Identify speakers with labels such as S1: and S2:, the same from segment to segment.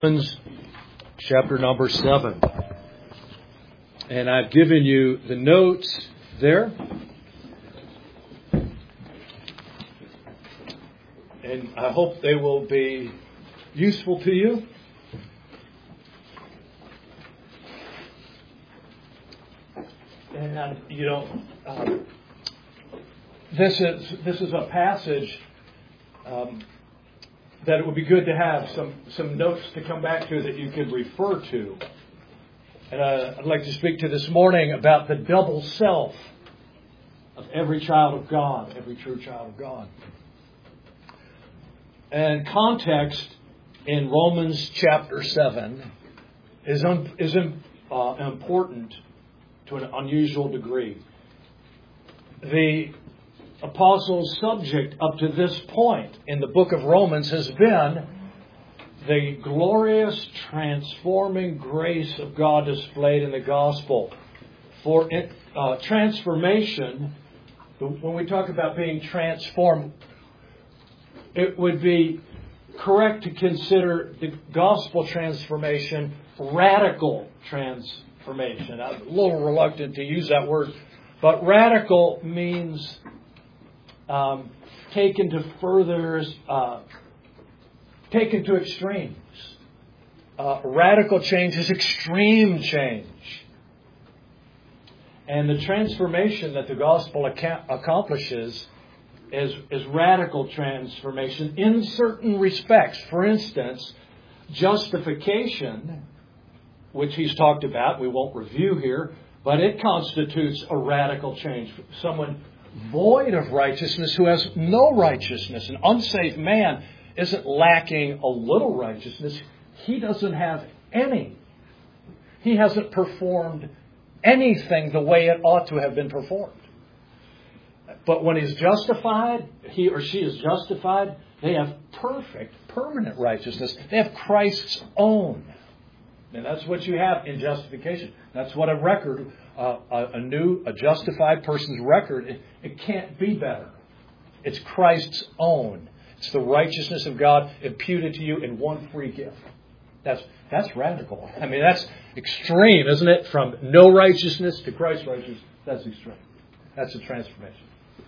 S1: Romans chapter number 7. And I've given you the notes there. And I hope they will be useful to you. And this is a passage that it would be good to have some notes to come back to that you could refer to. And I'd like to speak to this morning about the double self of every child of God, every true child of God. And context in Romans chapter 7 is important to an unusual degree. The apostle's subject up to this point in the book of Romans has been the glorious transforming grace of God displayed in the gospel. For transformation, when we talk about being transformed, it would be correct to consider the gospel transformation radical transformation. I'm a little reluctant to use that word, but radical means taken to extremes. Radical change is extreme change. And the transformation that the gospel accomplishes is radical transformation in certain respects. For instance, justification, which he's talked about, we won't review here, but it constitutes a radical change. Someone void of righteousness who has no righteousness. An unsaved man isn't lacking a little righteousness. He doesn't have any. He hasn't performed anything the way it ought to have been performed. But when he's justified, he or she is justified, they have perfect, permanent righteousness. They have Christ's own. And that's what you have in justification. That's what a record, a justified person's record, it can't be better. It's Christ's own. It's the righteousness of God imputed to you in one free gift. That's radical. I mean, that's extreme, isn't it? From no righteousness to Christ's righteousness, that's extreme. That's a transformation.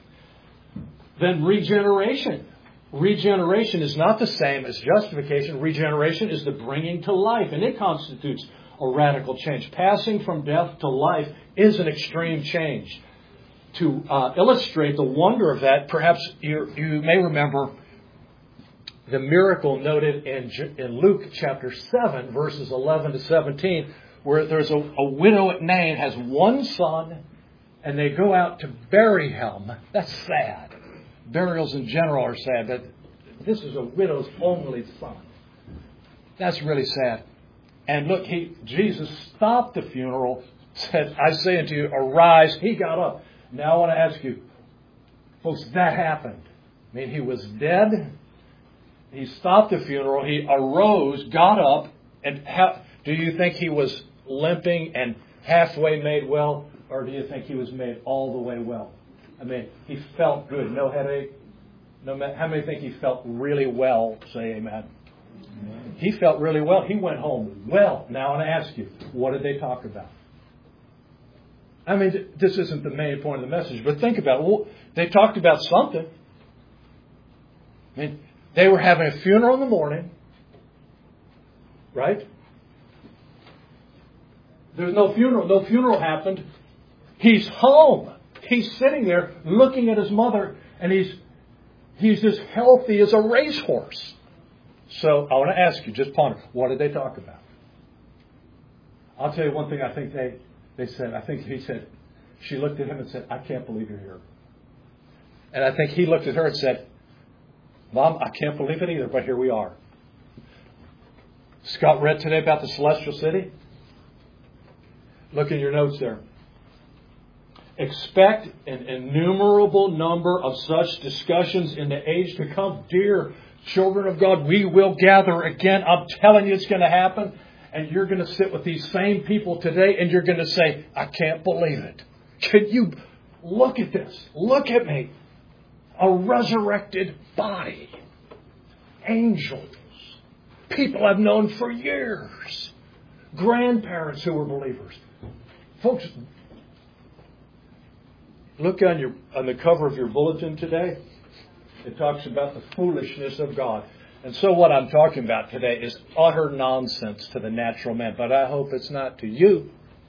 S1: Then regeneration. Regeneration is not the same as justification. Regeneration is the bringing to life, and it constitutes a radical change. Passing from death to life is an extreme change. To illustrate the wonder of that, perhaps you may remember the miracle noted in Luke chapter 7, verses 11 to 17, where there's a widow at Nain, has one son, and they go out to bury him. That's sad. Burials in general are sad, but this is a widow's only son. That's really sad. And look, Jesus stopped the funeral, said, I say unto you, arise. He got up. Now I want to ask you, folks, that happened. I mean, he was dead. He stopped the funeral. He arose, got up, and do you think he was limping and halfway made well, or do you think he was made all the way well? I mean, he felt good. No headache. How many think he felt really well? Say amen. Amen. He felt really well. He went home well. Now I want to ask you, what did they talk about? I mean, this isn't the main point of the message, but think about it. Well, they talked about something. I mean, they were having a funeral in the morning, right? There's no funeral. No funeral happened. He's home. He's sitting there looking at his mother, and he's as healthy as a racehorse. So I want to ask you, just ponder, what did they talk about? I'll tell you one thing I think they said. I think he said, she looked at him and said, I can't believe you're here. And I think he looked at her and said, Mom, I can't believe it either, but here we are. Scott read today about the celestial city. Look in your notes there. Expect an innumerable number of such discussions in the age to come. Dear children of God, we will gather again. I'm telling you it's going to happen. And you're going to sit with these same people today and you're going to say, I can't believe it. Can you look at this? Look at me. A resurrected body. Angels. People I've known for years. Grandparents who were believers. Folks, look on the cover of your bulletin today. It talks about the foolishness of God. And so what I'm talking about today is utter nonsense to the natural man. But I hope it's not to you.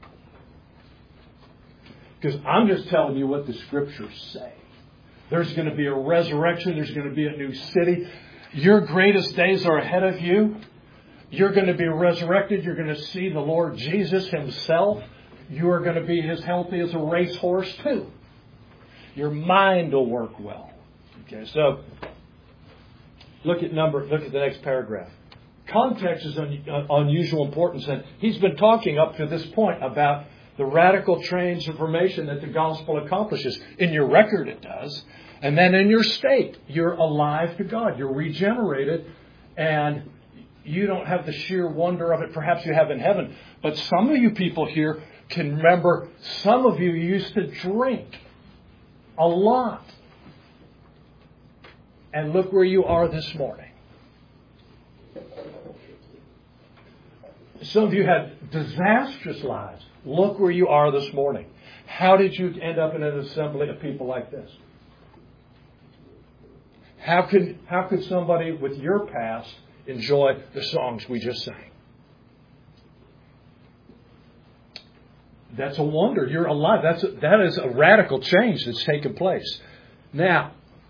S1: Because I'm just telling you what the Scriptures say. There's going to be a resurrection. There's going to be a new city. Your greatest days are ahead of you. You're going to be resurrected. You're going to see the Lord Jesus Himself. You are going to be as healthy as a racehorse too. Your mind will work well. Okay, so look at the next paragraph. Context is unusual importance, and he's been talking up to this point about the radical transformation that the gospel accomplishes. In your record, it does. And then in your state, you're alive to God. You're regenerated, and you don't have the sheer wonder of it perhaps you have in heaven. But some of you people here can remember, some of you used to drink a lot. And look where you are this morning. Some of you had disastrous lives. Look where you are this morning. How did you end up in an assembly of people like this? How could somebody with your past enjoy the songs we just sang? That's a wonder. You're alive. That is a radical change that's taken place. Now,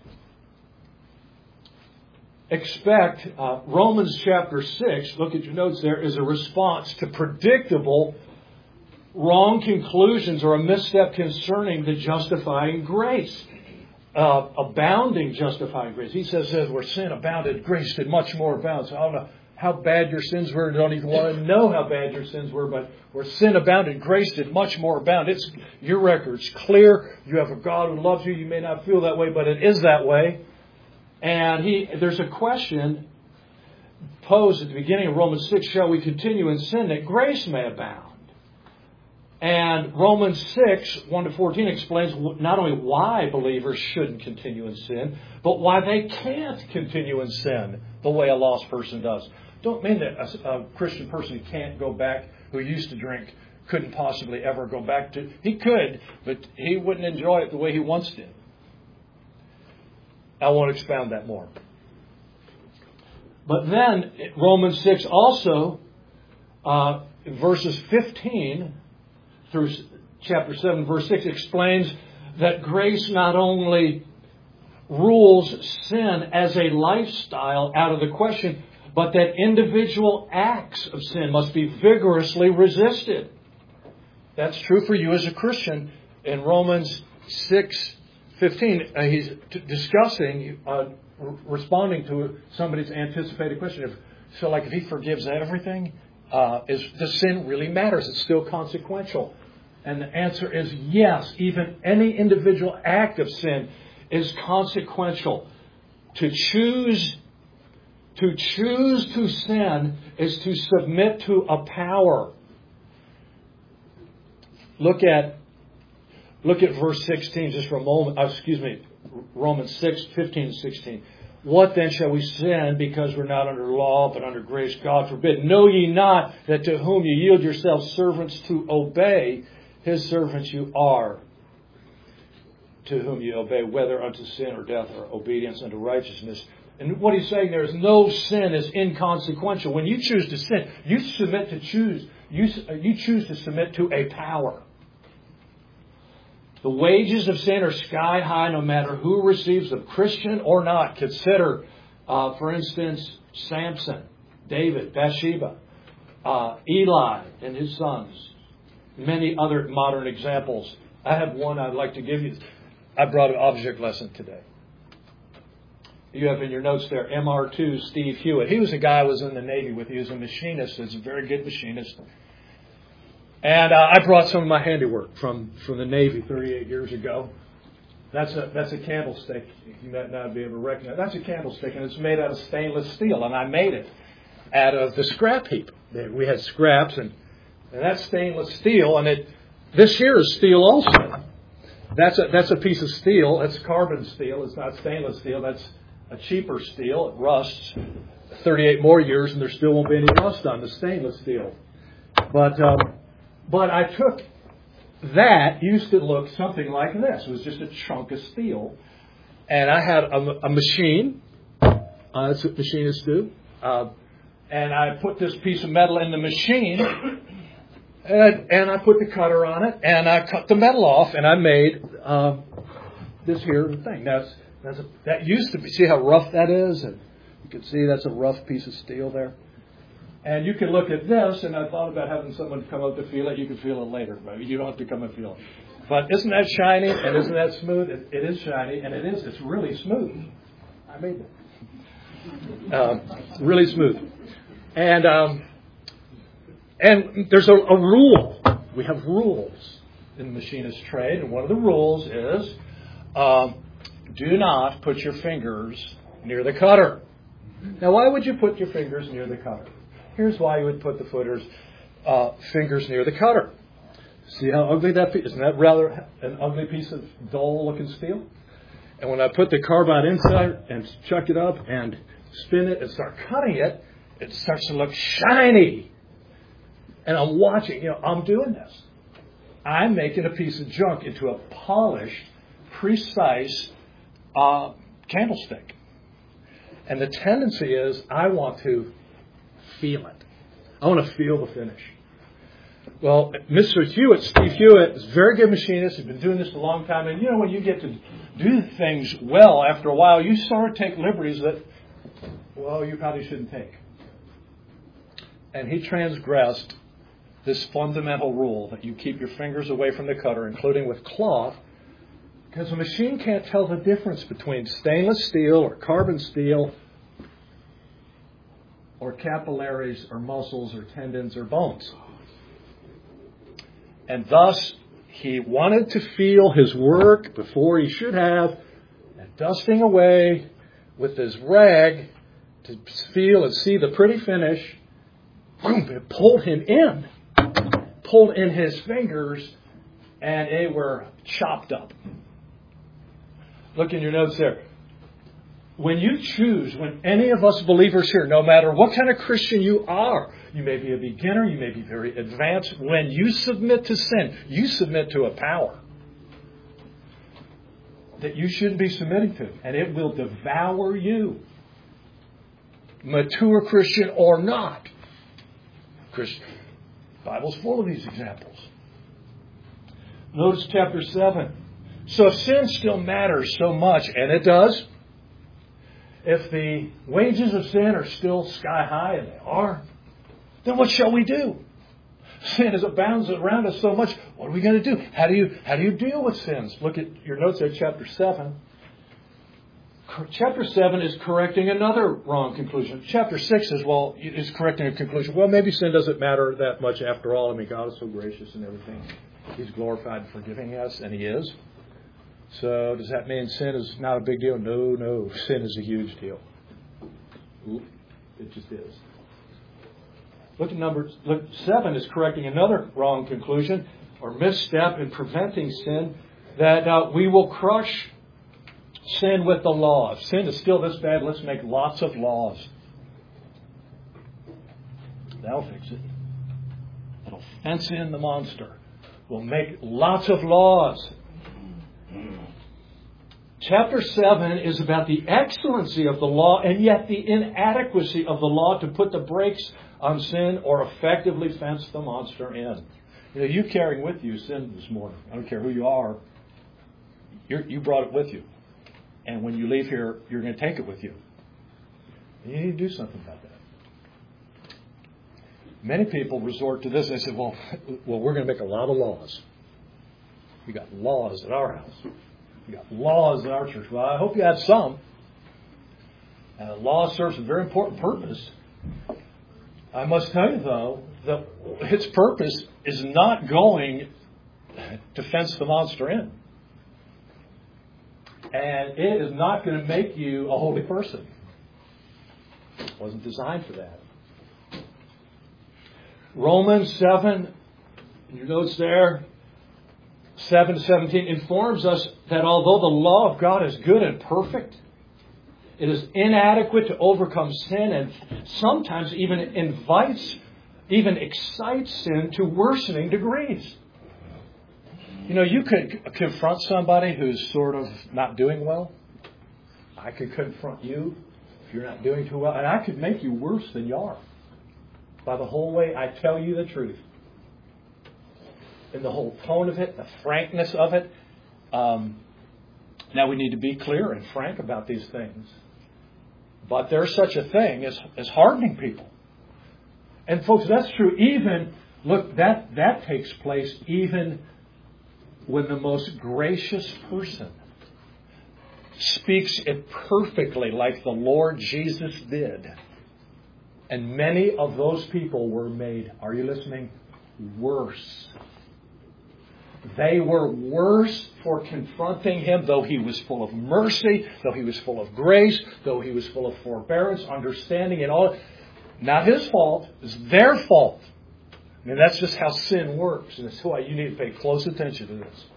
S1: expect Romans chapter 6, look at your notes there, is a response to predictable wrong conclusions or a misstep concerning the justifying grace. Abounding justifying grace. He says where sin abounded, grace did much more abound. So I don't know how bad your sins were. I don't even want to know how bad your sins were. But where sin abounded, grace did much more abound. Your record's clear. You have a God who loves you. You may not feel that way, but it is that way. And there's a question posed at the beginning of Romans 6. Shall we continue in sin that grace may abound? And Romans 6, 1-14 explains not only why believers shouldn't continue in sin, but why they can't continue in sin the way a lost person does. Don't mean that a Christian person can't go back, who used to drink, couldn't possibly ever go back to. He could, but he wouldn't enjoy it the way he once did. I won't expound that more. But then Romans 6 also, verses 15 through chapter 7, verse 6, explains that grace not only rules sin as a lifestyle out of the question, but that individual acts of sin must be vigorously resisted. That's true for you as a Christian. In Romans 6:15, he's discussing, responding to somebody's anticipated question. If he forgives everything, does sin really matters? It's still consequential. And the answer is yes. Even any individual act of sin is consequential. To choose to sin is to submit to a power. Look at verse 16 just for a moment. Romans 6:15-16. What then shall we sin because we're not under law but under grace? God forbid. Know ye not that to whom you yield yourselves servants to obey, His servants you are, to whom you obey, whether unto sin or death or obedience unto righteousness. And what he's saying there is no sin is inconsequential. When you choose to sin, you choose to submit to a power. The wages of sin are sky high no matter who receives them, Christian or not. Consider, for instance, Samson, David, Bathsheba, Eli and his sons. Many other modern examples. I have one I'd like to give you. I brought an object lesson today. You have in your notes there, MR2 Steve Hewitt. He was a guy I was in the Navy with. He was a machinist. He's a very good machinist. And I brought some of my handiwork from the Navy 38 years ago. That's a candlestick. You might not be able to recognize. That's a candlestick, and it's made out of stainless steel. And I made it out of the scrap heap. We had scraps, and that's stainless steel. And this here is steel also. That's a piece of steel. That's carbon steel. It's not stainless steel. That's a cheaper steel. It rusts. 38 more years and there still won't be any rust on the stainless steel. But I took that, used to look something like this. It was just a chunk of steel. And I had a machine. That's what machinists do. And I put this piece of metal in the machine. And I put the cutter on it. And I cut the metal off. And I made this here thing. That used to be. See how rough that is? And you can see that's a rough piece of steel there. And you can look at this, and I thought about having someone come up to feel it. You can feel it later. Maybe you don't have to come and feel it. But isn't that shiny and isn't that smooth? It is shiny and it's really smooth. I made it. Really smooth. And there's a rule. We have rules in the machinist trade, and one of the rules is do not put your fingers near the cutter. Now, why would you put your fingers near the cutter? Here's why you would put the fingers near the cutter. See how ugly that is? Isn't that rather an ugly piece of dull-looking steel? And when I put the carbide inside and chuck it up and spin it and start cutting it, it starts to look shiny. And I'm watching, I'm doing this. I'm making a piece of junk into a polished, precise candlestick. And the tendency is I want to feel it. I want to feel the finish. Well, Mr. Hewitt, Steve Hewitt, is a very good machinist. He's been doing this a long time. And when you get to do things well after a while, you sort of take liberties that, you probably shouldn't take. And he transgressed this fundamental rule that you keep your fingers away from the cutter, including with cloth, because a machine can't tell the difference between stainless steel or carbon steel or capillaries or muscles or tendons or bones. And thus, he wanted to feel his work before he should have, and dusting away with his rag to feel and see the pretty finish, boom, it pulled him in. Pulled in his fingers, and they were chopped up. Look in your notes there. When you choose, when any of us believers here, no matter what kind of Christian you are, you may be a beginner, you may be very advanced, when you submit to sin, you submit to a power that you shouldn't be submitting to, and it will devour you. Mature Christian or not. The Bible's full of these examples. Notice chapter 7. So if sin still matters so much, and it does, if the wages of sin are still sky high, and they are, then what shall we do? Sin is abounds around us so much. What are we going to do? How do you deal with sins? Look at your notes there, chapter 7. Chapter 7 is correcting another wrong conclusion. Chapter 6 is correcting a conclusion. Well, maybe sin doesn't matter that much after all. I mean, God is so gracious and everything. He's glorified in forgiving us, and He is. So does that mean sin is not a big deal? No. Sin is a huge deal. It just is. Look, 7 is correcting another wrong conclusion or misstep in preventing sin, that we will crush sin with the law. If sin is still this bad, let's make lots of laws. That'll fix it. It'll fence in the monster. We'll make lots of laws. Chapter 7 is about the excellency of the law and yet the inadequacy of the law to put the brakes on sin or effectively fence the monster in. You carrying with you sin this morning. I don't care who you are. You brought it with you. And when you leave here, you're going to take it with you. And you need to do something about that. Many people resort to this. They say, well, we're going to make a lot of laws. We got laws at our house. We got laws at our church. Well, I hope you have some. Law serves a very important purpose. I must tell you, though, that its purpose is not going to fence the monster in. And it is not going to make you a holy person. It wasn't designed for that. Romans 7, your notes there, 7 to 17, informs us that although the law of God is good and perfect, It is inadequate to overcome sin, and sometimes even excites sin to worsening degrees. You could confront somebody who's sort of not doing well. I could confront you if you're not doing too well, and I could make you worse than you are by the whole way I tell you the truth. And the whole tone of it, the frankness of it. Now we need to be clear and frank about these things. But there's such a thing as hardening people. And folks, that's true that takes place even when the most gracious person speaks it perfectly like the Lord Jesus did. And many of those people were made, are you listening, worse. They were worse for confronting Him, though He was full of mercy, though He was full of grace, though He was full of forbearance, understanding, and all. Not His fault, it's their fault. I mean, that's just how sin works, and that's why you need to pay close attention to this.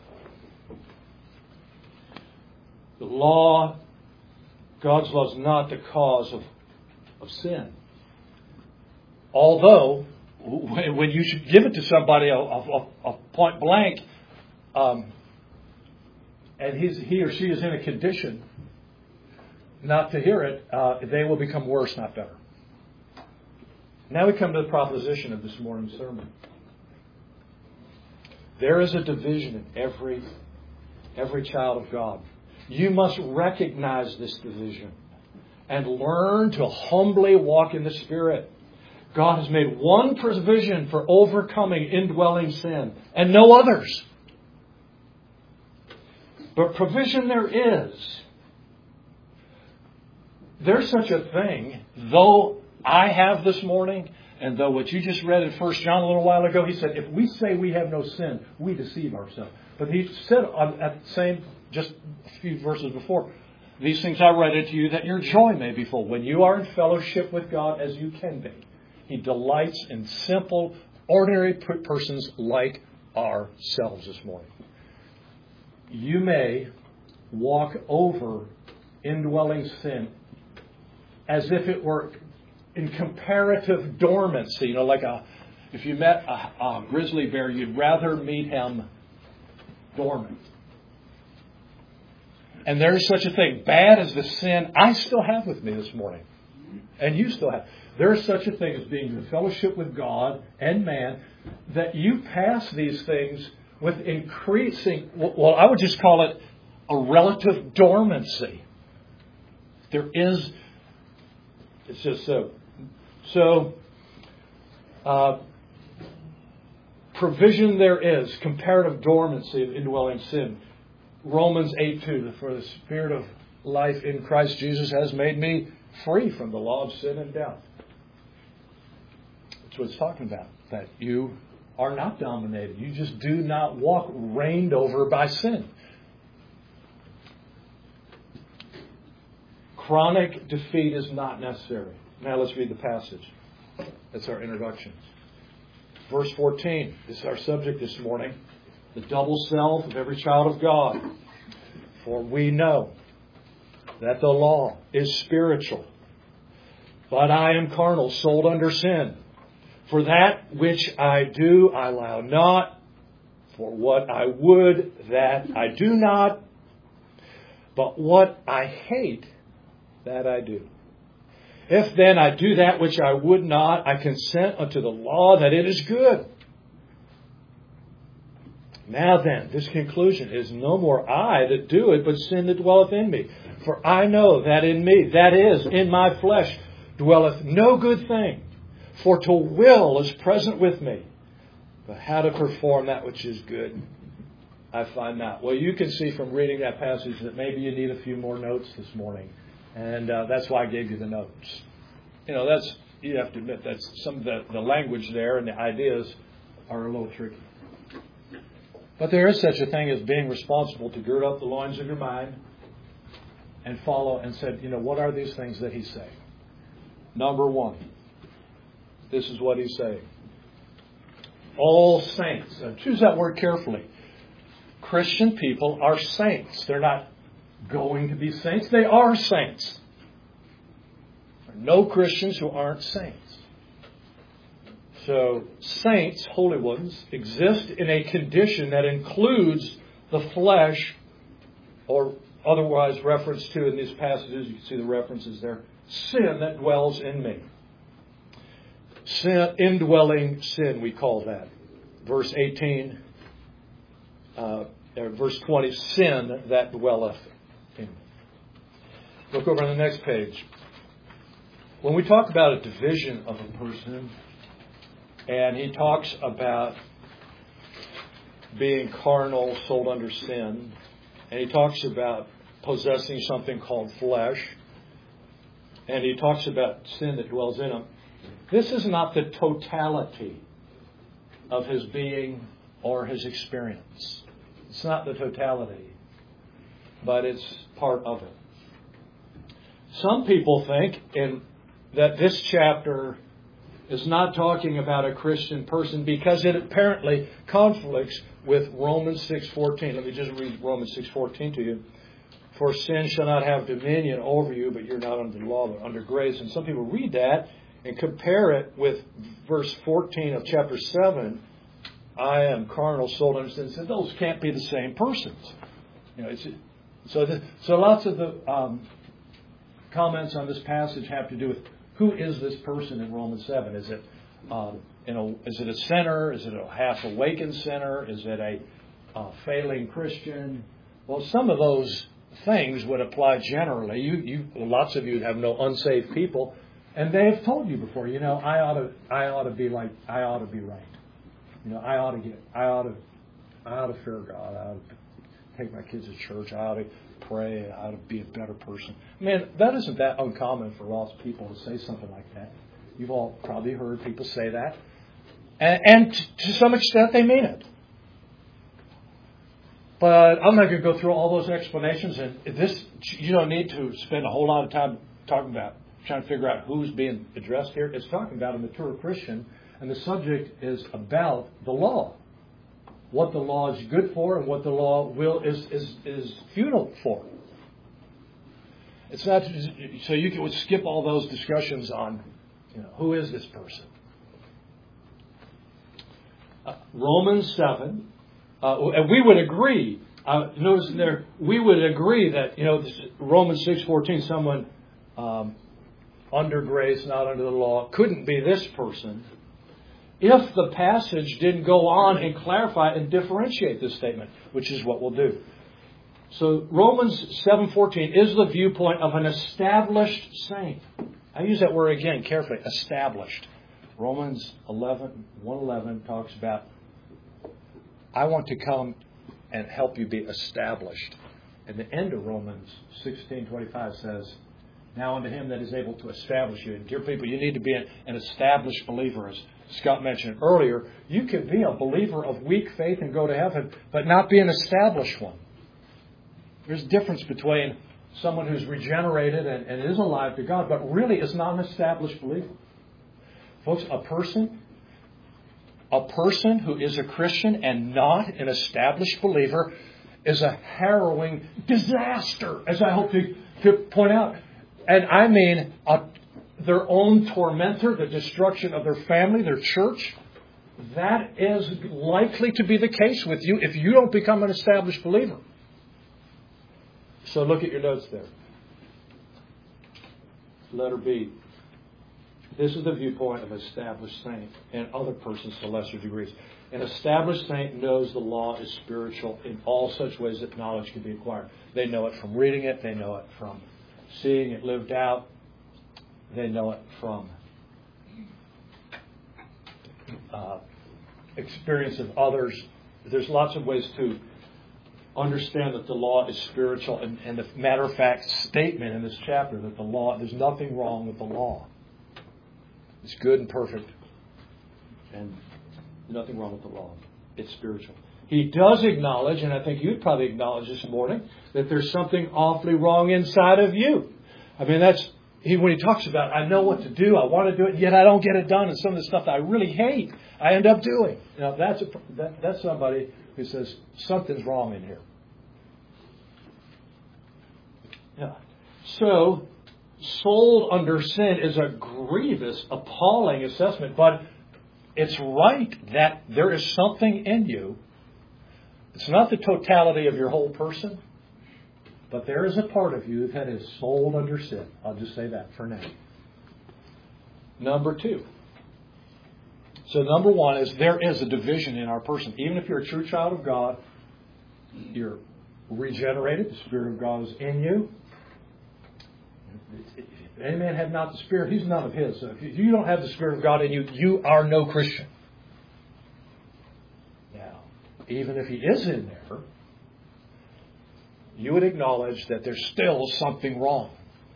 S1: The law, God's law is not the cause of sin. Although, when you should give it to somebody a point blank, and he or she is in a condition not to hear it, they will become worse, not better. Now we come to the proposition of this morning's sermon. There is a division in every child of God. You must recognize this division and learn to humbly walk in the Spirit. God has made one provision for overcoming indwelling sin and no others. But provision there is. There's such a thing, though I have this morning, and though what you just read in 1 John a little while ago, he said, if we say we have no sin, we deceive ourselves. But he said at the same, just a few verses before, these things I write unto you that your joy may be full. When you are in fellowship with God as you can be, He delights in simple, ordinary persons like ourselves this morning. You may walk over indwelling sin as if it were in comparative dormancy. If you met a grizzly bear, you'd rather meet him dormant. And there's such a thing. Bad as the sin I still have with me this morning, and you still have. There is such a thing as being in fellowship with God and man, that you pass these things with increasing, well, I would just call it a relative dormancy. It's just so. So, provision there is, comparative dormancy of indwelling sin. Romans 8:2, for the Spirit of life in Christ Jesus has made me free from the law of sin and death. That's what it's talking about. That you are not dominated. You just do not walk reigned over by sin. Chronic defeat is not necessary. Now let's read the passage. That's our introduction. Verse 14. This is our subject this morning. The double self of every child of God. For we know that the law is spiritual, but I am carnal, sold under sin. For that which I do, I allow not. For what I would, that I do not. But what I hate, that I do. If then I do that which I would not, I consent unto the law that it is good. Now then, this conclusion is no more I that do it, but sin that dwelleth in me. For I know that in me, that is, in my flesh, dwelleth no good thing. For to will is present with me. But how to perform that which is good, I find not. Well, you can see from reading that passage that maybe you need a few more notes this morning. And that's why I gave you the notes. You have to admit, that's some of the language there and the ideas are a little tricky. But there is such a thing as being responsible to gird up the loins of your mind and follow and said, what are these things that he's saying? Number one, this is what he's saying. All saints, choose that word carefully. Christian people are saints. They're not going to be saints. They are saints. There are no Christians who aren't saints. So saints, holy ones, exist in a condition that includes the flesh, or otherwise referenced to in these passages. You can see the references there. Sin that dwells in me. Sin, indwelling sin, we call that. Verse 18, verse 20, sin that dwelleth in me. Look over on the next page. When we talk about a division of a person, and he talks about being carnal, sold under sin, and he talks about possessing something called flesh, and he talks about sin that dwells in him. This is not the totality of his being or his experience. It's not the totality, but it's part of it. Some people think that this chapter is not talking about a Christian person because it apparently conflicts with Romans 6:14. Let me just read Romans 6:14 to you. For sin shall not have dominion over you, but you're not under the law, but under grace. And some people read that and compare it with verse 14 of chapter 7. I am carnal, sold under sin. So those can't be the same persons. So lots of the comments on this passage have to do with who is this person in Romans 7? Is it is it a sinner? Is it a half-awakened sinner? Is it a failing Christian? Well, some of those things would apply generally. Lots of you have known unsaved people, and they have told you before. I ought to be right. I ought to fear God. I ought to take my kids to church. I ought to pray. I ought to be a better person. Man, that isn't that uncommon for lost people to say something like that. You've all probably heard people say that. And to some extent, they mean it. But I'm not going to go through all those explanations. And you don't need to spend a whole lot of time trying to figure out who's being addressed here. It's talking about a mature Christian. And the subject is about the law. What the law is good for and what the law is futile for. It's not so you can skip all those discussions on who is this person. Romans 7, and we would agree. Notice there we would agree that Romans 6:14, someone under grace, not under the law, couldn't be this person. If the passage didn't go on and clarify and differentiate this statement, which is what we'll do. So Romans 7:14 is the viewpoint of an established saint. I use that word again carefully, established. Romans 1:11 talks about, I want to come and help you be established. And the end of Romans 16:25 says, now unto him that is able to establish you. And dear people, you need to be an established believer. As Scott mentioned earlier, you can be a believer of weak faith and go to heaven, but not be an established one. There's a difference between someone who's regenerated and is alive to God, but really is not an established believer. Folks, a person who is a Christian and not an established believer is a harrowing disaster, as I hope to point out. And I mean their own tormentor, the destruction of their family, their church. That is likely to be the case with you if you don't become an established believer. So look at your notes there. Letter B. This is the viewpoint of an established saint and other persons to lesser degrees. An established saint knows the law is spiritual in all such ways that knowledge can be acquired. They know it from reading it. They know it from seeing it lived out. They know it from experience of others. There's lots of ways to understand that the law is spiritual. And the matter of fact statement in this chapter that the law, there's nothing wrong with the law. It's good and perfect. And nothing wrong with the law. It's spiritual. He does acknowledge, and I think you'd probably acknowledge this morning, that there's something awfully wrong inside of you. I mean, when he talks about, I know what to do, I want to do it, yet I don't get it done, and some of the stuff that I really hate, I end up doing. Now, that's somebody who says, something's wrong in here. Yeah. So, sold under sin is a grievous, appalling assessment, but it's right that there is something in you. It's not the totality of your whole person, but there is a part of you that is sold under sin. I'll just say that for now. Number two. So number one is there is a division in our person. Even if you're a true child of God, you're regenerated. The Spirit of God is in you. If any man have not the Spirit, he's none of his. So if you don't have the Spirit of God in you, you are no Christian. Now, even if he is in there, you would acknowledge that there's still something wrong.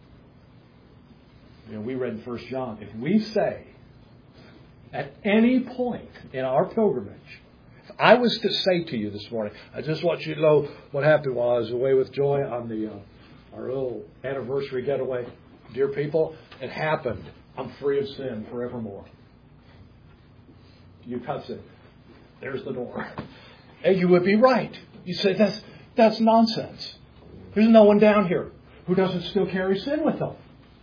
S1: We read in 1 John, if we say at any point in our pilgrimage, if I was to say to you this morning, I just want you to know what happened while I was away with Joy on our little anniversary getaway. Dear people, it happened. I'm free of sin forevermore. You cut it. There's the door. And you would be right. You say, that's nonsense. There's no one down here who doesn't still carry sin with them.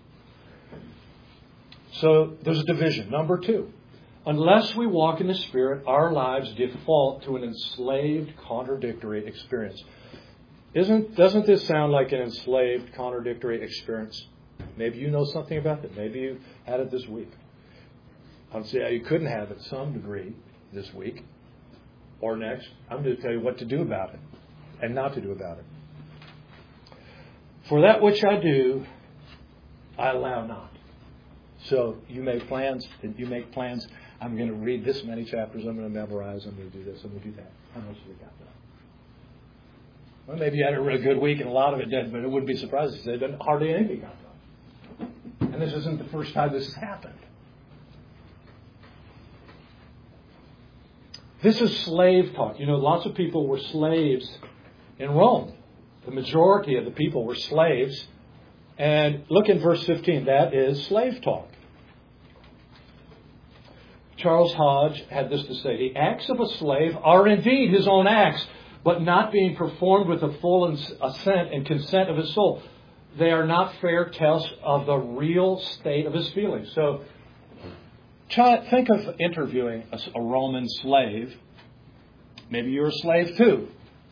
S1: So there's a division. Number two, unless we walk in the Spirit, our lives default to an enslaved, contradictory experience. Doesn't this sound like an enslaved, contradictory experience? Maybe you know something about it. Maybe you had it this week. I don't see how you couldn't have it to some degree this week or next. I'm going to tell you what to do about it and not to do about it. For that which I do, I allow not. So you make plans. I'm going to read this many chapters. I'm going to memorize. I'm going to do this. I'm going to do that. How much have we got done? Well, maybe you had a really good week and a lot of it did, but it wouldn't be surprising to say that hardly anything got done. And this isn't the first time this has happened. This is slave talk. Lots of people were slaves in Rome. The majority of the people were slaves. And look in verse 15. That is slave talk. Charles Hodge had this to say. The acts of a slave are indeed his own acts, but not being performed with the full assent and consent of his soul. They are not fair tests of the real state of his feelings. So, think of interviewing a Roman slave. Maybe you're a slave too.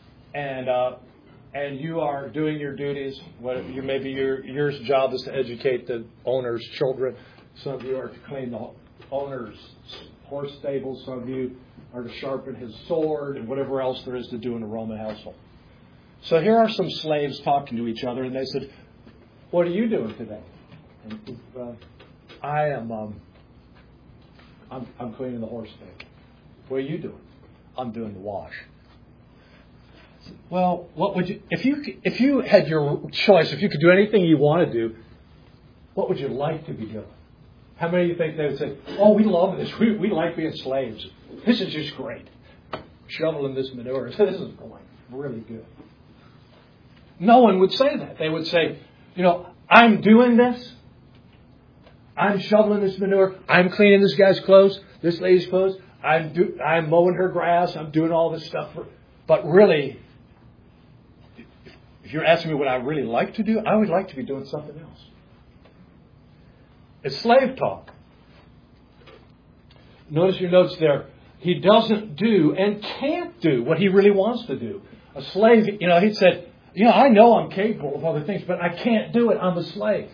S1: And you are doing your duties. Maybe your job is to educate the owner's children. Some of you are to clean the owner's horse stable. Some of you are to sharpen his sword and whatever else there is to do in a Roman household. So here are some slaves talking to each other, and they said, "What are you doing today?" And, I'm cleaning the horse stable. What are you doing? I'm doing the wash. Well, what would you if you had your choice, if you could do anything you want to do, what would you like to be doing? How many of you think they would say, "Oh, we love this. We like being slaves. This is just great. Shoveling this manure. This is going really good." No one would say that. They would say, "I'm doing this. I'm shoveling this manure. I'm cleaning this guy's clothes, this lady's clothes. I'm mowing her grass. I'm doing all this stuff." But really, if you're asking me what I really like to do, I would like to be doing something else. It's slave talk. Notice your notes there. He doesn't do and can't do what he really wants to do. A slave, he said, I know I'm capable of other things, but I can't do it. I'm a slave.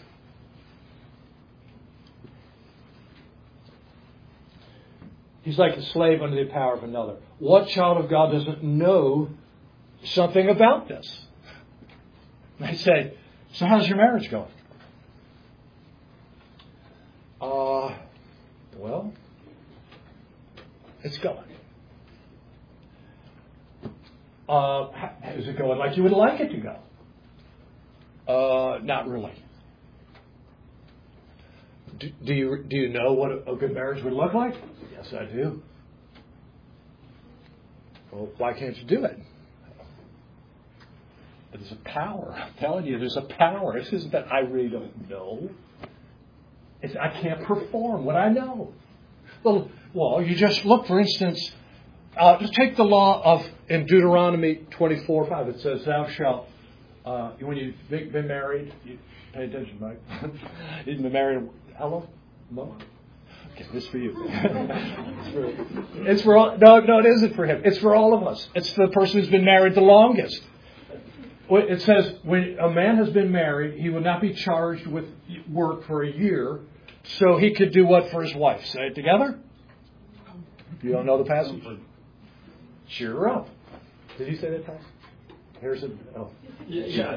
S1: He's like a slave under the power of another. What child of God doesn't know something about this? They say, "So how's your marriage going?" Well, it's going. Is it going like you would like it to go? Not really. Do you know what a good marriage would look like? Yes, I do. Well, why can't you do it? There's a power. I'm telling you, there's a power. This isn't that I really don't know. I can't perform what I know. Well, you just look, for instance, just take the law in Deuteronomy 24:5. It says, "Thou shalt when you've been married, pay attention, Mike. You've been married how long? A month? Okay, this is for you. It's for all. No, it isn't for him. It's for all of us. It's for the person who's been married the longest. It says when a man has been married, he will not be charged with work for a year, so he could do what for his wife? Say it together. You don't know the passage? Cheer her up. Did he say that passage? Here's a... Oh. Yeah.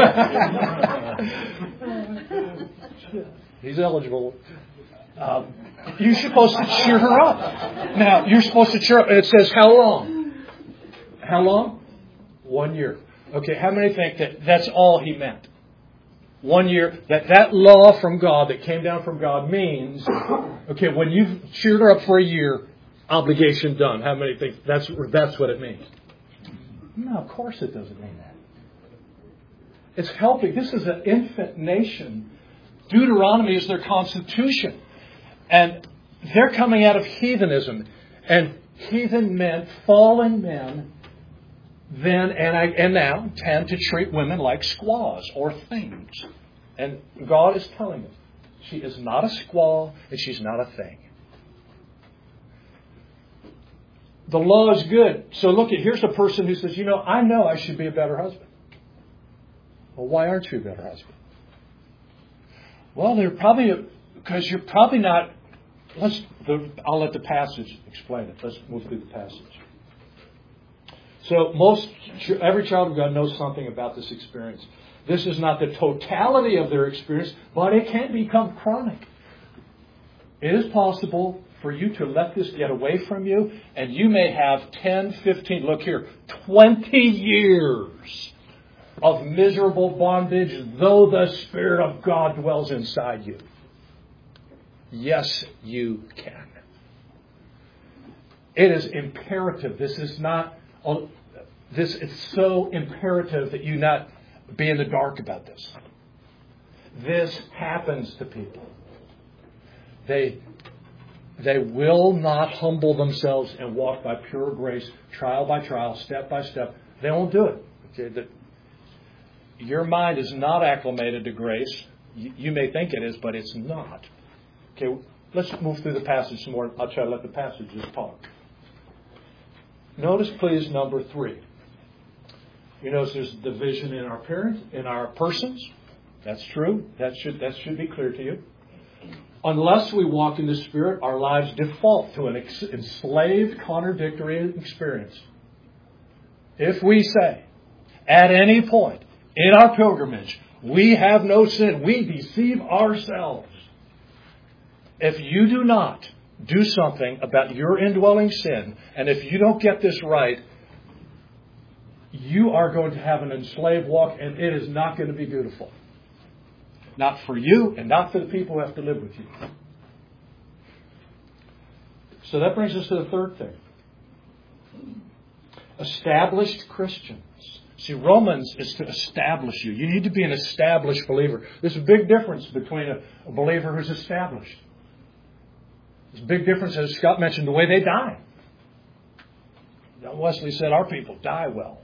S1: He's eligible. You're supposed to cheer her up. Now, you're supposed to cheer up. And it says how long? How long? 1 year. Okay, how many think that that's all he meant? 1 year. That law from God that came down from God means, okay, when you've cheered her up for a year, obligation done. How many think that's what it means? No, of course it doesn't mean that. It's helping. This is an infant nation. Deuteronomy is their constitution. And they're coming out of heathenism. And heathen men, fallen men, then and now tend to treat women like squaws or things. And God is telling us, she is not a squaw and she's not a thing. The law is good. So look, here's a person who says, I know I should be a better husband. Well, why aren't you a better husband? Well, because you're probably not. I'll let the passage explain it. Let's move through the passage. So every child of God knows something about this experience. This is not the totality of their experience, but it can become chronic. It is possible for you to let this get away from you, and you may have 10, 15, 20 years of miserable bondage, though the Spirit of God dwells inside you. Yes, you can. It is imperative. It's so imperative that you not be in the dark about this. This happens to people. They will not humble themselves and walk by pure grace, trial by trial, step by step. They won't do it. Okay? Your mind is not acclimated to grace. You may think it is, but it's not. Okay, let's move through the passage some more. I'll try to let the passages talk. Notice, please, number 3. You notice there's division in our appearance, in our persons. That's true. That should be clear to you. Unless we walk in the Spirit, our lives default to an enslaved, contradictory experience. If we say, at any point in our pilgrimage, we have no sin, we deceive ourselves. If you do not do something about your indwelling sin, and if you don't get this right, you are going to have an enslaved walk, and it is not going to be beautiful. Not for you, and not for the people who have to live with you. So that brings us to the third thing. Established Christians. See, Romans is to establish you. You need to be an established believer. There's a big difference between a believer who's established. There's a big difference, as Scott mentioned, the way they die. Wesley said, our people die well.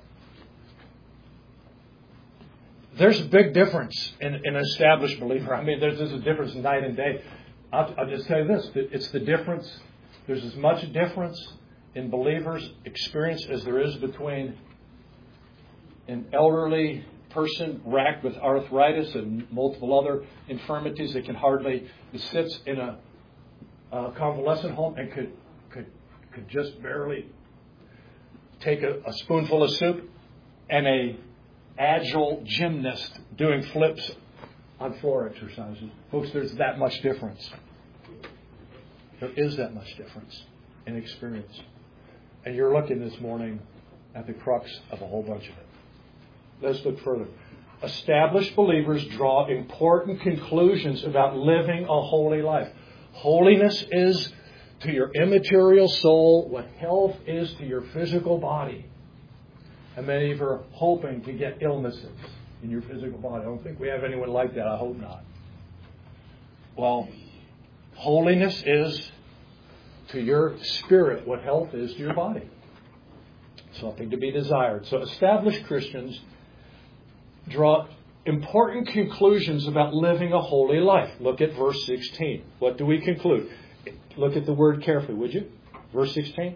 S1: There's a big difference in an established believer. I mean, there's a difference night and day. I'll just tell you this. It's the difference. There's as much difference in believers' experience as there is between an elderly person racked with arthritis and multiple other infirmities that can hardly, that sits in a convalescent home and could just barely take a spoonful of soup, and a agile gymnast doing flips on floor exercises. Folks, there's that much difference. There is that much difference in experience. And you're looking this morning at the crux of a whole bunch of it. Let's look further. Established believers draw important conclusions about living a holy life. Holiness is to your immaterial soul what health is to your physical body. And many of you are hoping to get illnesses in your physical body. I don't think we have anyone like that. I hope not. Well, holiness is to your spirit what health is to your body. Something to be desired. So established Christians draw important conclusions about living a holy life. Look at verse 16. What do we conclude? Look at the word carefully, would you? Verse 16.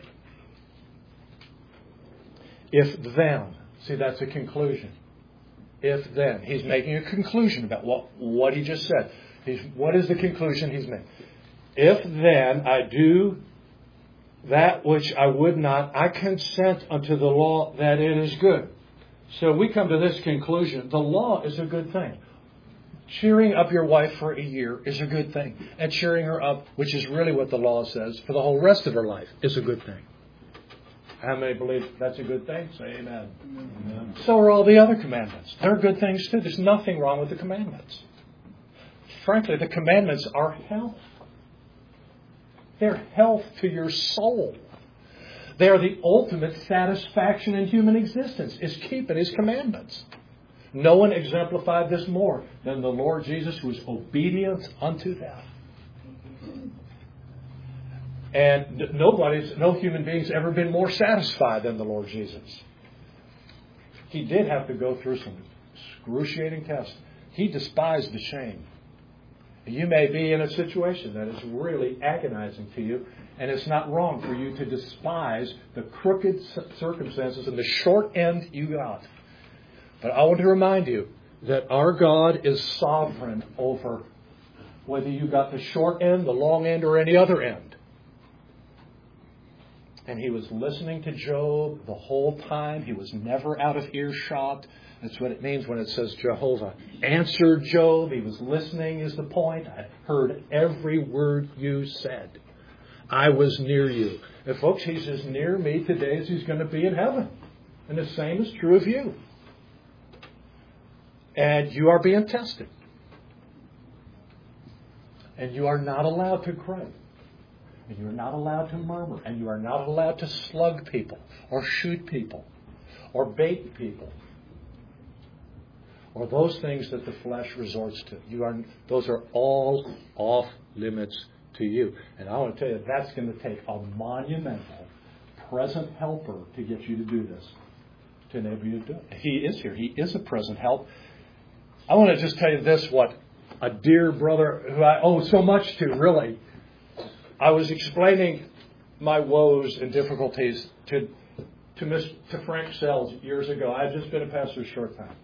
S1: If then. See, that's a conclusion. If then. He's making a conclusion about what he just said. What is the conclusion he's making? If then I do that which I would not, I consent unto the law that it is good. So we come to this conclusion. The law is a good thing. Cheering up your wife for a year is a good thing. And cheering her up, which is really what the law says, for the whole rest of her life is a good thing. How many believe that's a good thing? Say amen. Amen. So are all the other commandments. They're good things too. There's nothing wrong with the commandments. Frankly, the commandments are health. They're health to your soul. They are the ultimate satisfaction in human existence, is keeping His commandments. No one exemplified this more than the Lord Jesus, who was obedient unto them. And no human being's ever been more satisfied than the Lord Jesus. He did have to go through some excruciating tests. He despised the shame. You may be in a situation that is really agonizing to you, and it's not wrong for you to despise the crooked circumstances and the short end you got. But I want to remind you that our God is sovereign over whether you got the short end, the long end, or any other end. And He was listening to Job the whole time. He was never out of earshot. That's what it means when it says Jehovah answered Job. He was listening is the point. I heard every word you said. I was near you. And folks, He's as near me today as He's going to be in heaven. And the same is true of you. And you are being tested. And you are not allowed to cry. And you are not allowed to murmur. And you are not allowed to slug people or shoot people or bait people. Or those things that the flesh resorts to. Those are all off limits to you. And I want to tell you, that's going to take a monumental present helper to get you to do this. To enable you to do it. He is here. He is a present help. I want to just tell you this, what a dear brother who I owe so much to, really. I was explaining my woes and difficulties to Frank Sells years ago. I had just been a pastor a short time.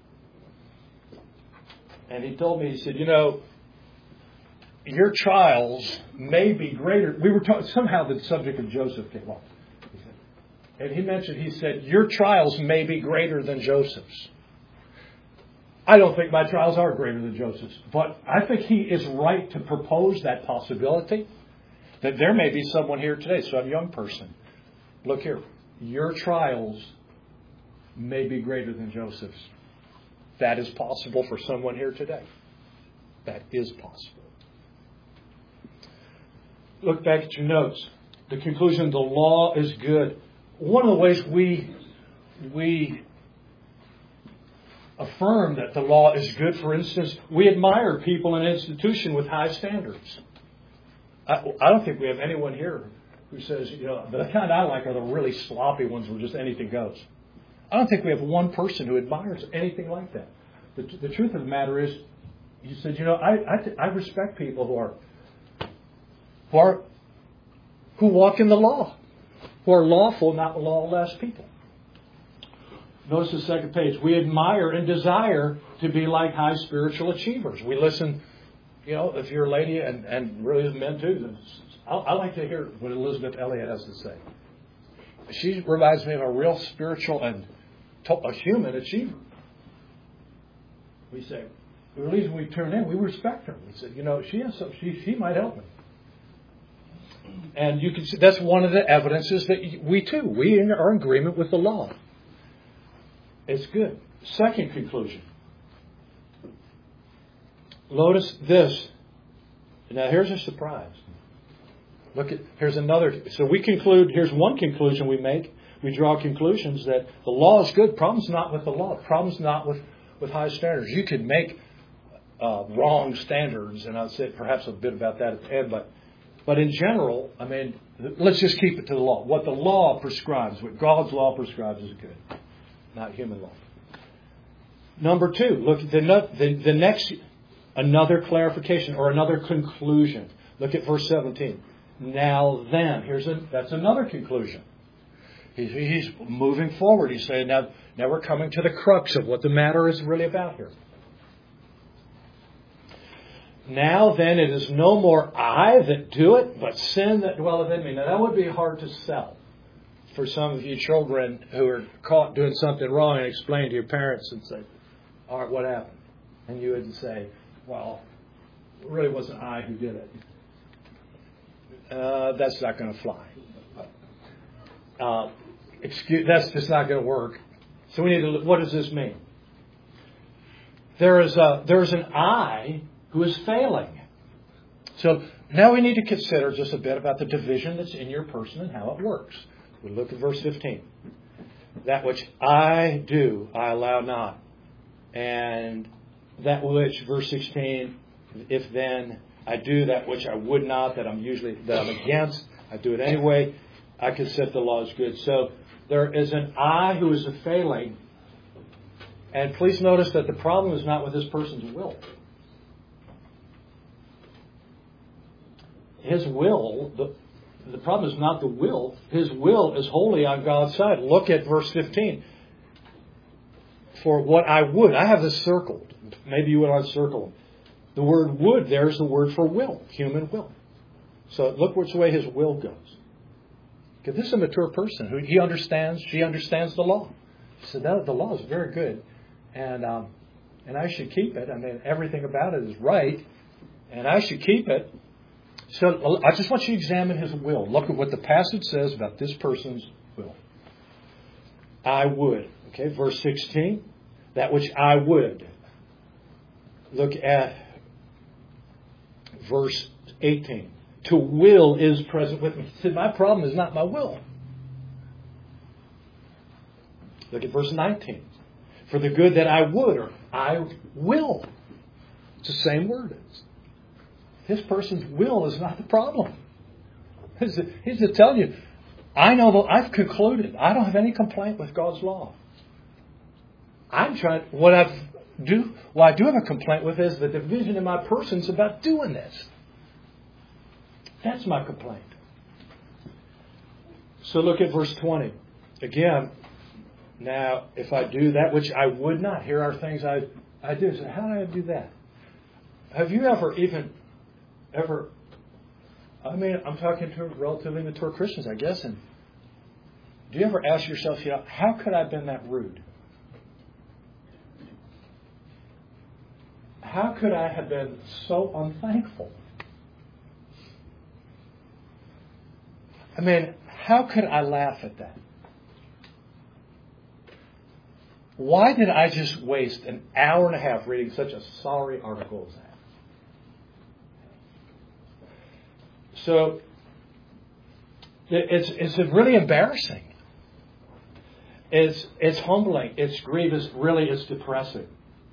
S1: And he told me, he said, your trials may be greater. We were talking, somehow the subject of Joseph came up. And he said, your trials may be greater than Joseph's. I don't think my trials are greater than Joseph's. But I think he is right to propose that possibility. That there may be someone here today, some young person. Look here. Your trials may be greater than Joseph's. That is possible for someone here today. That is possible. Look back at your notes. The conclusion, the law is good. One of the ways we affirm that the law is good, for instance, we admire people in an institution with high standards. I don't think we have anyone here who says, the kind I like are the really sloppy ones where just anything goes. I don't think we have one person who admires anything like that. The truth of the matter is, you said, I respect people who walk in the law, who are lawful, not lawless people. Notice the second page. We admire and desire to be like high spiritual achievers. We listen, if you're a lady and really as men too, I like to hear what Elizabeth Elliot has to say. She reminds me of a real spiritual and a human achiever. We say, or at least when we turn in, we respect her. We say, she has some, she might help me. And you can see that's one of the evidences that we are in agreement with the law. It's good. Second conclusion. Notice this. Now here's a surprise. Here's another. So we conclude, here's one conclusion we make. We draw conclusions that the law is good. Problem's not with the law. Problem's not with high standards. You could make wrong standards, and I'll say perhaps a bit about that at the end, but in general, let's just keep it to the law. What the law prescribes, what God's law prescribes is good, not human law. Number two, look at the next, another clarification or another conclusion. Look at verse 17. Now then, that's another conclusion. He's moving forward. He's saying, now we're coming to the crux of what the matter is really about here. Now then, it is no more I that do it, but sin that dwelleth in me. Now that would be hard to sell for some of you children who are caught doing something wrong and explain to your parents and say, all right, what happened? And you would say, well, it really wasn't I who did it. That's not going to fly. That's just not going to work. So we need to look, what does this mean? There's an I who is failing. So now we need to consider just a bit about the division that's in your person and how it works. We look at verse 15. That which I do, I allow not. And that which, verse 16, if then I do that which I would not, that I'm against, I do it anyway, I consider the law as good. So there is an I who is a failing. And please notice that the problem is not with this person's will. His will, the problem is not the will. His will is wholly on God's side. Look at verse 15. For what I would, I have this circled. Maybe you would have circled. The word would there is the word for will, human will. So look which way his will goes. Okay, this is a mature person who she understands the law. She said, the law is very good, and I should keep it. I mean, everything about it is right, and I should keep it. So I just want you to examine his will. Look at what the passage says about this person's will. I would. Okay, verse 16. That which I would. Look at verse 18. To will is present with me. He said, my problem is not my will. Look at verse 19. For the good that I would, or I will. It's the same word. This person's will is not the problem. He's just telling you, I know that I've concluded. I don't have any complaint with God's law. What I do have a complaint with is the division in my person's about doing this. That's my complaint. So look at verse 20. Again, now if I do that which I would not, here are things I do. So how do I do that? Have you ever, I mean, I'm talking to relatively mature Christians, I guess, and do you ever ask yourself, how could I have been that rude? How could I have been so unthankful? I mean, how could I laugh at that? Why did I just waste an hour and a half reading such a sorry article as that? So, it's really embarrassing. It's humbling. It's grievous. Really, it's depressing.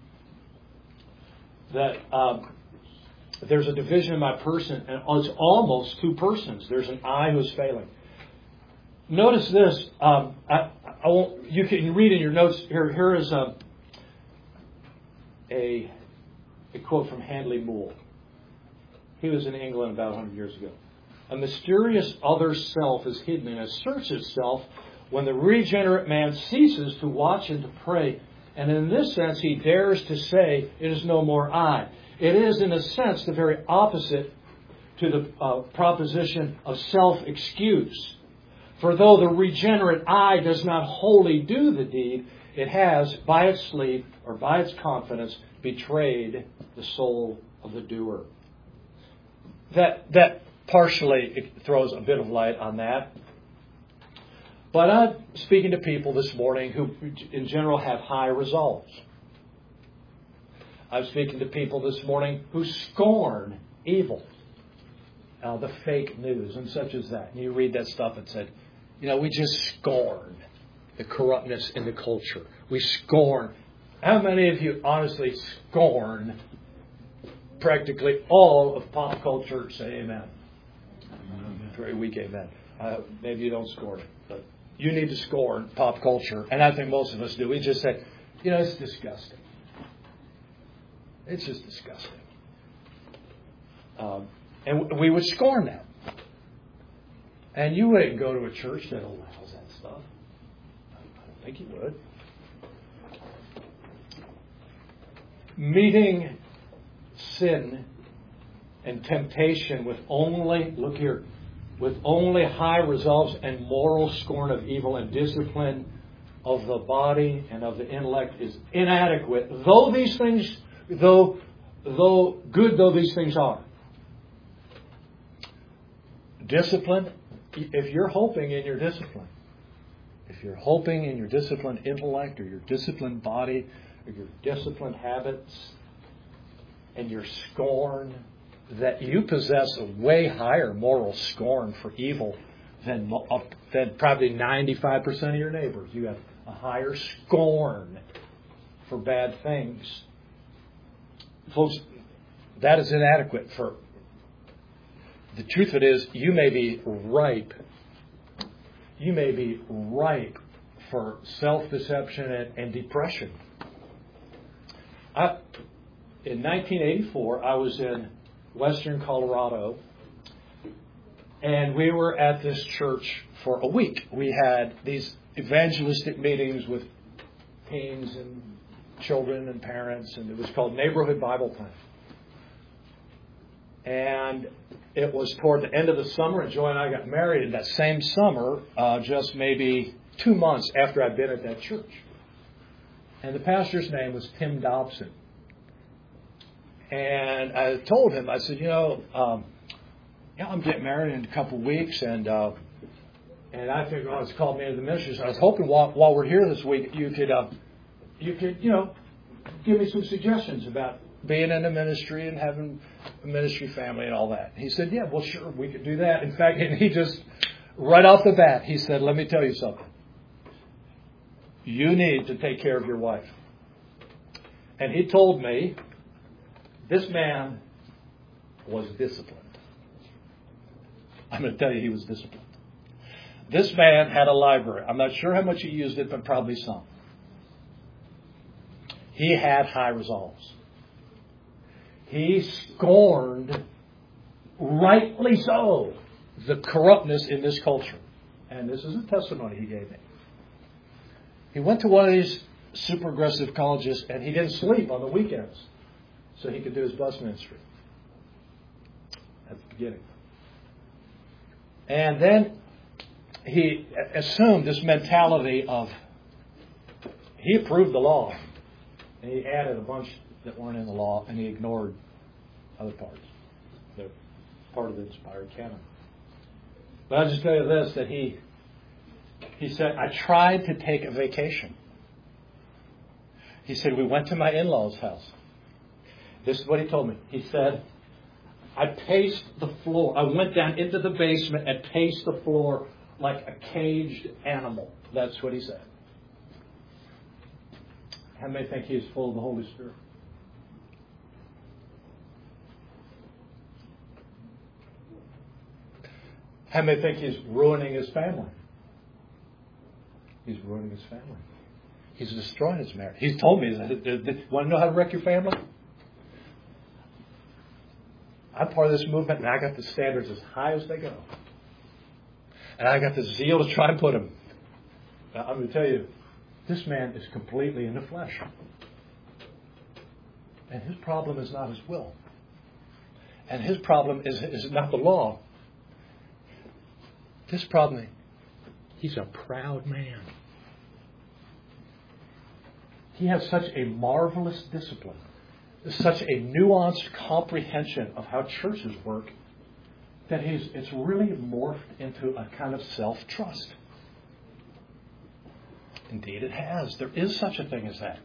S1: That there's a division in my person, and it's almost two persons. There's an I who's failing. Notice this. You can read in your notes here. Here is a quote from Handley Moule. He was in England about 100 years ago. A mysterious other self is hidden and asserts itself when the regenerate man ceases to watch and to pray. And in this sense, he dares to say, it is no more I. It is, in a sense, the very opposite to the proposition of self-excuse. For though the regenerate I does not wholly do the deed, it has, by its sleep or by its confidence, betrayed the soul of the doer. That partially throws a bit of light on that. But I'm speaking to people this morning who, in general, have high resolves. I'm speaking to people this morning who scorn evil, the fake news and such as that. And you read that stuff and said, we just scorn the corruptness in the culture. We scorn. How many of you honestly scorn practically all of pop culture? Say amen. Very weak amen. Maybe you don't scorn it, but you need to scorn pop culture. And I think most of us do. We just say, it's disgusting. It's just disgusting. And we would scorn that. And you wouldn't go to a church that allows that stuff. I don't think you would. Meeting sin and temptation with only, look here, with only high resolves and moral scorn of evil and discipline of the body and of the intellect is inadequate, though these things, though good though these things are. Discipline, if you're hoping in your discipline, if you're hoping in your disciplined intellect or your disciplined body or your disciplined habits and your scorn, that you possess a way higher moral scorn for evil than probably 95% of your neighbors. You have a higher scorn for bad things. Folks, that is inadequate for... The truth of it is, you may be ripe. You may be ripe for self-deception and depression. In 1984, I was in Western Colorado, and we were at this church for a week. We had these evangelistic meetings with teens and children and parents, and it was called Neighborhood Bible Time. And it was toward the end of the summer, and Joy and I got married in that same summer, just maybe 2 months after I'd been at that church. And the pastor's name was Tim Dobson. And I told him, I said, I'm getting married in a couple of weeks, and I think God's called me into the ministry. So I was hoping while we're here this week, you could give me some suggestions about being in the ministry and having a ministry family and all that. He said, yeah, well, sure, we could do that. In fact, and he just, right off the bat, he said, let me tell you something. You need to take care of your wife. And he told me, this man was disciplined. I'm going to tell you he was disciplined. This man had a library. I'm not sure how much he used it, but probably some. He had high resolves. He scorned, rightly so, the corruptness in this culture. And this is a testimony he gave me. He went to one of these super aggressive colleges, and he didn't sleep on the weekends so he could do his bus ministry at the beginning. And then he assumed this mentality of, he approved the law, and he added a bunch that weren't in the law, and he ignored other parts. They're part of the inspired canon. But I'll just tell you this, that he said, I tried to take a vacation. He said, we went to my in-laws' house. This is what he told me. He said, I paced the floor. I went down into the basement and paced the floor like a caged animal. That's what he said. How many think he is full of the Holy Spirit? How many think he's ruining his family? He's ruining his family. He's destroying his marriage. He's told me, want to know how to wreck your family? I'm part of this movement, and I got the standards as high as they go. And I got the zeal to try and put them. Now, I'm going to tell you, this man is completely in the flesh. And his problem is not his will. And his problem is not the law. This problem, he's a proud man. He has such a marvelous discipline, such a nuanced comprehension of how churches work, that it's really morphed into a kind of self-trust. Indeed it has. There is such a thing as that.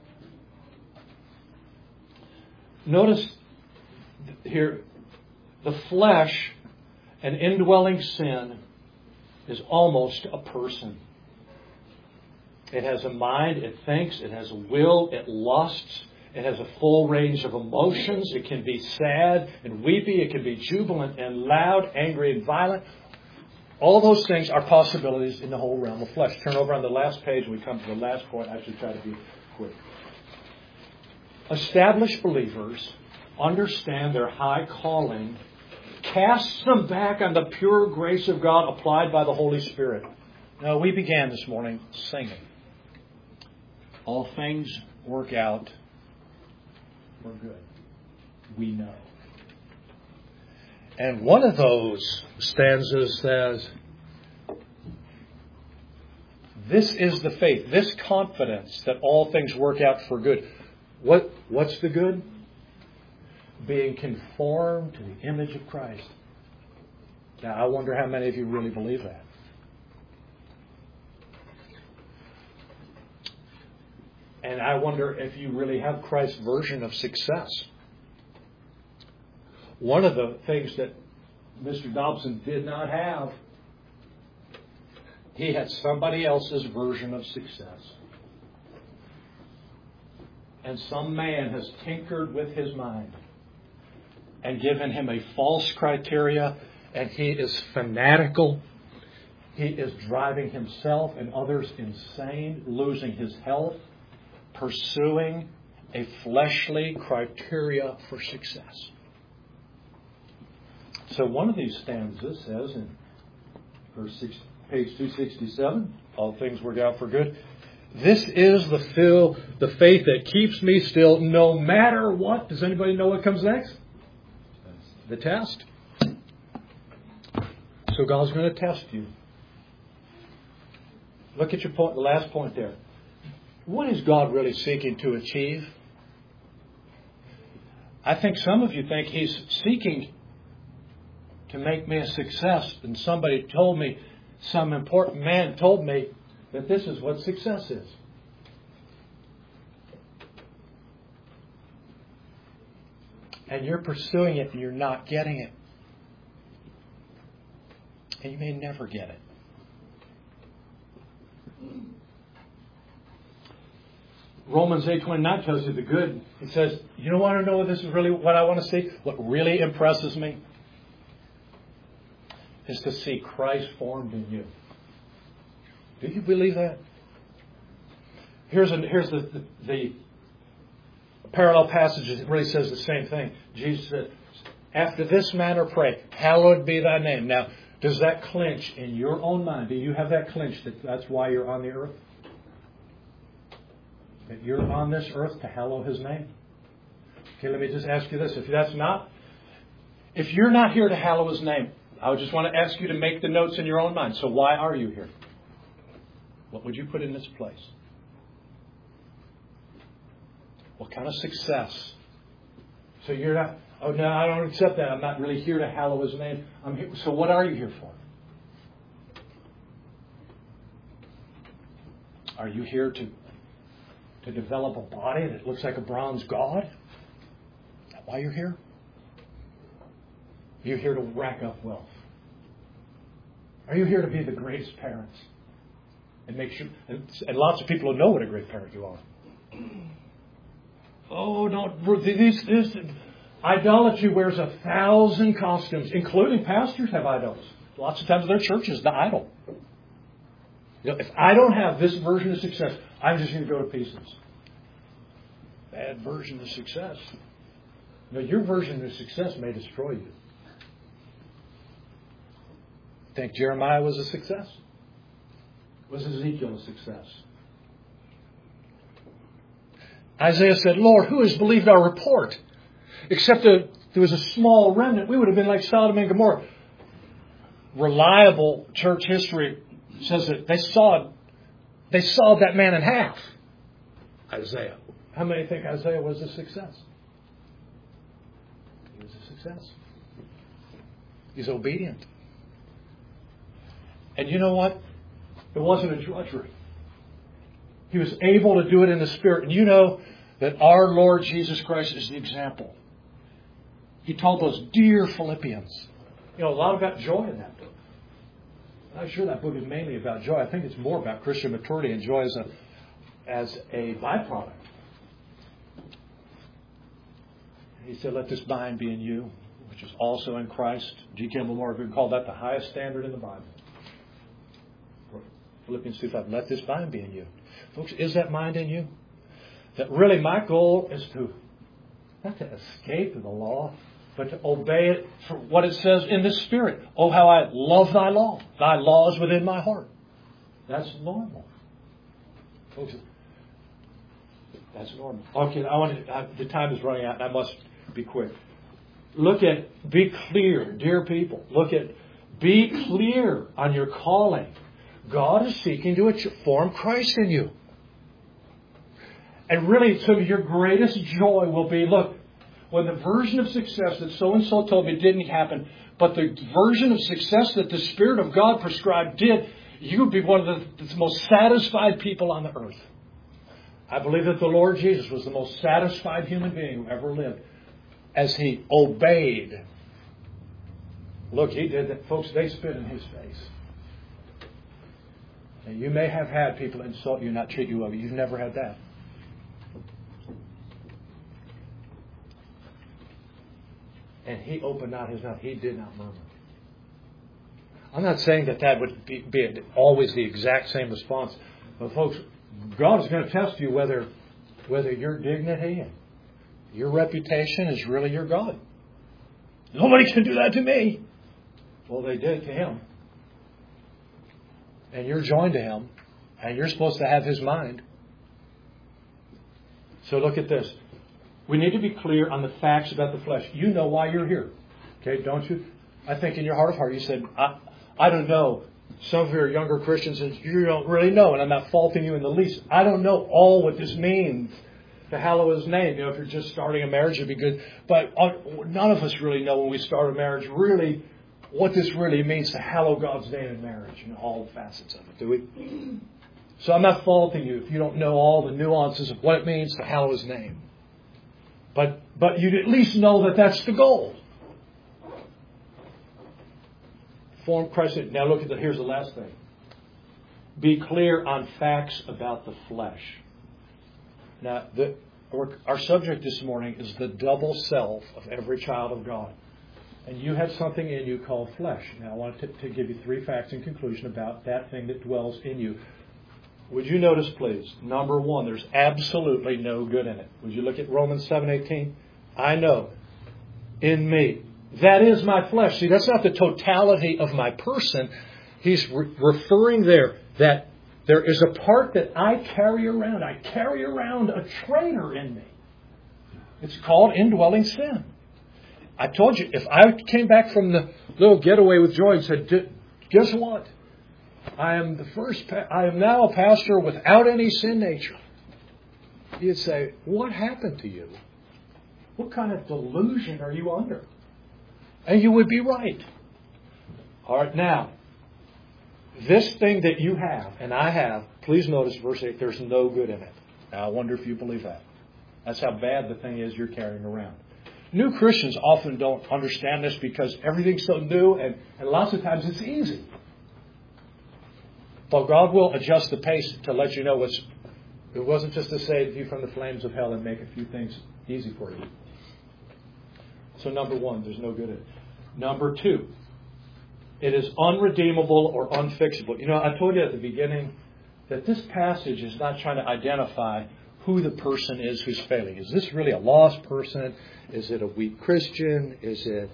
S1: Notice here, the flesh, an indwelling sin, is almost a person. It has a mind, it thinks, it has a will, it lusts, it has a full range of emotions. It can be sad and weepy, it can be jubilant and loud, angry and violent. All those things are possibilities in the whole realm of flesh. Turn over on the last page, we come to the last point. I should try to be quick. established believers understand their high calling casts them back on the pure grace of God applied by the Holy Spirit. Now, we began this morning singing. All things work out for good. We know. And one of those stanzas says, this is the faith, this confidence that all things work out for good. What's the good? Being conformed to the image of Christ. Now, I wonder how many of you really believe that. And I wonder if you really have Christ's version of success. One of the things that Mr. Dobson did not have, he had somebody else's version of success. And some man has tinkered with his mind and given him a false criteria, and he is fanatical. He is driving himself and others insane, losing his health, pursuing a fleshly criteria for success. So one of these stanzas says in page 267, all things work out for good. This is the faith that keeps me still no matter what. Does anybody know what comes next? The test. So God's going to test you. Look at your point, the last point there. What is God really seeking to achieve? I think some of you think He's seeking to make me a success. And somebody told me, some important man told me that this is what success is. And you're pursuing it and you're not getting it. And you may never get it. Romans 8:29 tells you the good. It says, you don't want to know this is really what I want to see? What really impresses me is to see Christ formed in you. Do you believe that? Here's the parallel passage that really says the same thing. Jesus said, after this manner pray, hallowed be thy name. Now, does that clinch in your own mind? Do you have that clinch that that's why you're on the earth? That you're on this earth to hallow His name? Okay, let me just ask you this. If you're not here to hallow His name, I would just want to ask you to make the notes in your own mind. So why are you here? What would you put in this place? What kind of success? So you're not, oh no, I don't accept that. I'm not really here to hallow His name. I'm here. So what are you here for? Are you here to develop a body that looks like a bronze god? Is that why you're here? Are you here to rack up wealth? Are you here to be the greatest parents? And make sure, and lots of people know what a great parent you are. Oh, this idolatry wears 1,000 costumes, including pastors have idols. Lots of times their church is the idol. You know, if I don't have this version of success, I'm just going to go to pieces. Bad version of success. No, your version of success may destroy you. Think Jeremiah was a success? Was Ezekiel a success? Isaiah said, Lord, who has believed our report? Except that there was a small remnant. We would have been like Sodom and Gomorrah. Reliable church history says that they sawed that man in half. Isaiah. How many think Isaiah was a success? He was a success. He's obedient. And you know what? It wasn't a drudgery. He was able to do it in the Spirit. And you know that our Lord Jesus Christ is the example. He told those dear Philippians. You know, a lot about joy in that book. I'm not sure that book is mainly about joy. I think it's more about Christian maturity and joy as a byproduct. He said, let this mind be in you, which is also in Christ. G. Campbell Morgan called that the highest standard in the Bible. Philippians 2:5, let this mind be in you. Folks, is that mind in you? That really my goal is to, not to escape the law, but to obey it for what it says in the Spirit. Oh, how I love thy law. Thy law is within my heart. That's normal. Folks, that's normal. Okay, the time is running out and I must be quick. Be clear, dear people. Be clear on your calling. God is seeking to form Christ in you. And really, some of your greatest joy will be, look, when the version of success that so-and-so told me didn't happen, but the version of success that the Spirit of God prescribed did, you would be one of the most satisfied people on the earth. I believe that the Lord Jesus was the most satisfied human being who ever lived as He obeyed. Look, He did that. Folks, they spit in His face. And you may have had people insult you, not treat you well. You've never had that. And He opened not His mouth. He did not murmur. I'm not saying that would be always the exact same response. But folks, God is going to test you whether your dignity and your reputation is really your God. Nobody can do that to me. Well, they did to Him. And you're joined to Him. And you're supposed to have His mind. So look at this. We need to be clear on the facts about the flesh. You know why you're here. Okay, don't you? I think in your heart of heart you said, I don't know. Some of you are younger Christians and you don't really know, and I'm not faulting you in the least. I don't know all what this means to hallow His name. You know, if you're just starting a marriage, it'd be good. But none of us really know when we start a marriage really what this really means to hallow God's name in marriage and all the facets of it, do we? So I'm not faulting you if you don't know all the nuances of what it means to hallow His name. But you'd at least know that that's the goal. Form Christ. Now look at here's the last thing. Be clear on facts about the flesh. Now, our subject this morning is the double self of every child of God. And you have something in you called flesh. Now, I want to give you 3 facts in conclusion about that thing that dwells in you. Would you notice, please, number 1, there's absolutely no good in it. Would you look at Romans 7:18? I know in me. That is my flesh. See, that's not the totality of my person. He's referring there that there is a part that I carry around. I carry around a traitor in me. It's called indwelling sin. I told you, if I came back from the little getaway with Joy and said, guess what? I am now a pastor without any sin nature. You'd say, what happened to you? What kind of delusion are you under? And you would be right. All right, now, this thing that you have, and I have, please notice verse 8, there's no good in it. Now, I wonder if you believe that. That's how bad the thing is you're carrying around. New Christians often don't understand this because everything's so new and lots of times it's easy. But God will adjust the pace to let you know it wasn't just to save you from the flames of hell and make a few things easy for you. So number 1, there's no good in it. Number 2, it is unredeemable or unfixable. You know, I told you at the beginning that this passage is not trying to identify who the person is who's failing. Is this really a lost person? Is it a weak Christian? Is it